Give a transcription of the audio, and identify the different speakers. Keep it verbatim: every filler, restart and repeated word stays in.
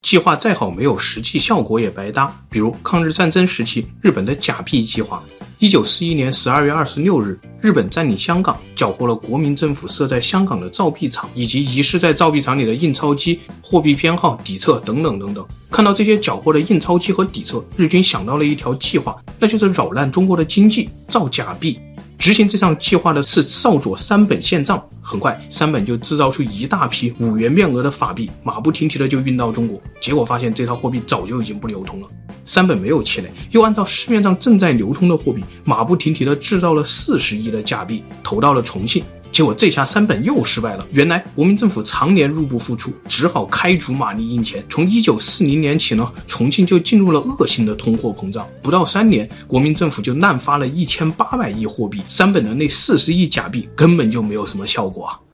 Speaker 1: 计划再好，没有实际效果也白搭。比如抗日战争时期日本的假币计划。一九四一年十二月二十六日，日本占领香港，缴获了国民政府设在香港的造币厂，以及遗失在造币厂里的印钞机、货币编号、底册等等等等。看到这些缴获的印钞机和底册，日军想到了一条计划，那就是扰乱中国的经济，造假币。执行这项计划的是少佐山本宪藏。很快山本就制造出一大批五元面额的法币，马不停蹄的就运到中国。结果发现这套货币早就已经不流通了。山本没有气馁，又按照市面上正在流通的货币，马不停蹄的制造了四十亿的假币，投到了重庆。结果这下山本又失败了。原来国民政府常年入不敷出，只好开足马力印钱。从一九四零年起呢，重庆就进入了恶性的通货膨胀。不到三年，国民政府就滥发了一千八百亿货币，山本的那四十亿假币根本就没有什么效果啊。